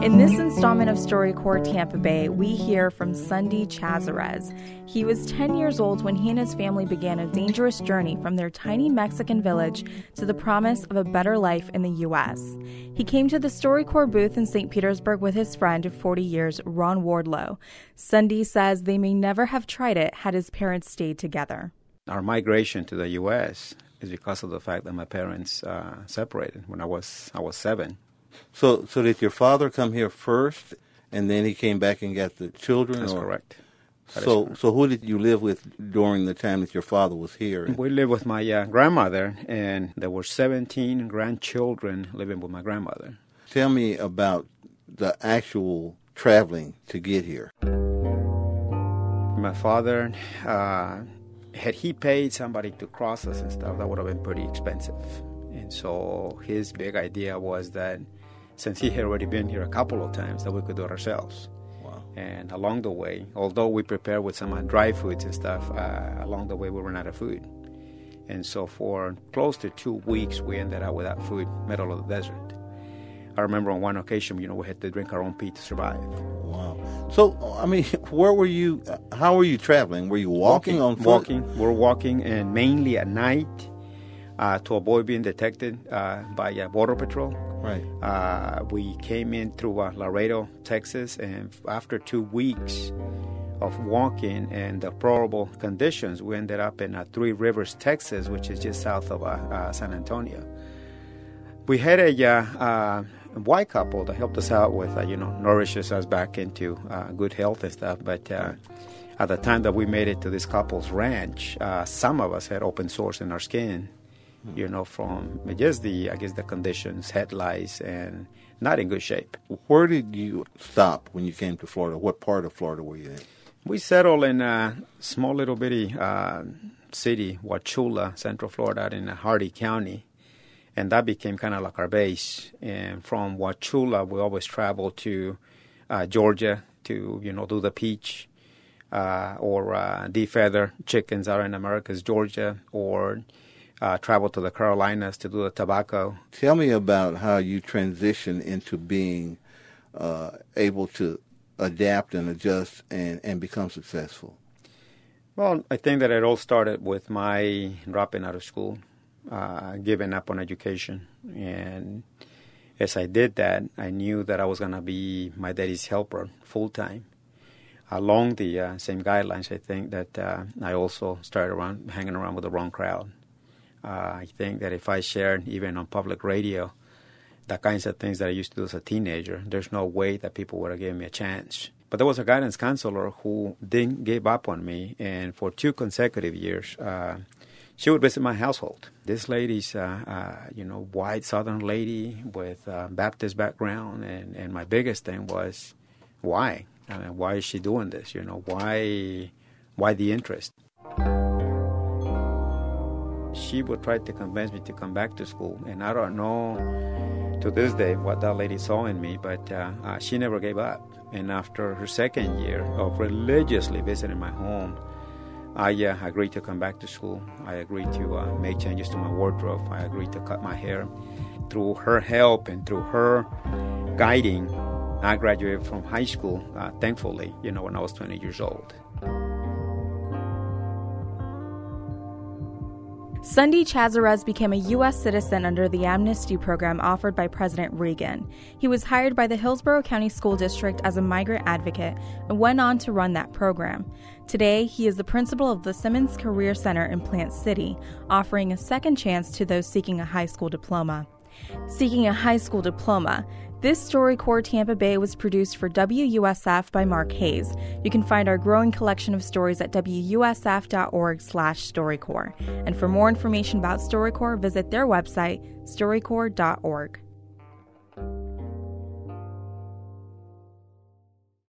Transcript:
In this installment of StoryCorps Tampa Bay, we hear from Sundy Chazarez. He was 10 years old when he and his family began a dangerous journey from their tiny Mexican village to the promise of a better life in the U.S. He came to the StoryCorps booth in St. Petersburg with his friend of 40 years, Ron Wardlow. Sundy says they may never have tried it had his parents stayed together. Our migration to the U.S. is because of the fact that my parents separated when I was 7. So did your father come here first, and then he came back and got the children? That's correct. So who did you live with during the time that your father was here? We lived with my grandmother, and there were 17 grandchildren living with my grandmother. Tell me about the actual traveling to get here. My father, had he paid somebody to cross us and stuff, that would have been pretty expensive. And so his big idea was that since he had already been here a couple of times, that we could do it ourselves. Wow. And along the way, although we prepared with some dry foods and stuff, along the way we ran out of food. And so for close to 2 weeks, we ended up without food, middle of the desert. I remember on one occasion, we had to drink our own pee to survive. Wow. So, where were you, how were you traveling? Were you walking on foot? We're walking, and mainly at night to avoid being detected by Border Patrol. Right. We came in through Laredo, Texas, and after 2 weeks of walking and deplorable conditions, we ended up in Three Rivers, Texas, which is just south of San Antonio. We had a white couple that helped us out with, nourishes us back into good health and stuff. But at the time that we made it to this couple's ranch, some of us had open sores in our skin, from just the conditions, head lice, and not in good shape. Where did you stop when you came to Florida? What part of Florida were you in? We settled in a small little bitty city, Wauchula, Central Florida, out in Hardy County. And that became kind of like our base. And from Wauchula, we always traveled to Georgia to, do the peach or defeather chickens out in Americus, Georgia, or travel to the Carolinas to do the tobacco. Tell me about how you transitioned into being able to adapt and adjust and become successful. Well, I think that it all started with my dropping out of school. Giving up on education. And as I did that, I knew that I was going to be my daddy's helper full-time. Along the same guidelines, I think that I also started hanging around with the wrong crowd. I think that if I shared, even on public radio, the kinds of things that I used to do as a teenager, there's no way that people would have given me a chance. But there was a guidance counselor who didn't give up on me, and for 2 consecutive years, she would visit my household. This lady's, white Southern lady with Baptist background, and my biggest thing was, why? Why is she doing this? Why the interest? She would try to convince me to come back to school, and I don't know to this day what that lady saw in me, but she never gave up. And after her second year of religiously visiting my home, I agreed to come back to school. I agreed to make changes to my wardrobe. I agreed to cut my hair. Through her help and through her guiding, I graduated from high school, thankfully, when I was 20 years old. Sundy Chazarez became a U.S. citizen under the amnesty program offered by President Reagan. He was hired by the Hillsborough County School District as a migrant advocate and went on to run that program. Today, he is the principal of the Simmons Career Center in Plant City, offering a second chance to those seeking a high school diploma. Seeking a high school diploma, this StoryCorps Tampa Bay was produced for WUSF by Mark Hayes. You can find our growing collection of stories at wusf.org/StoryCorps. And for more information about StoryCorps, visit their website, storycorps.org.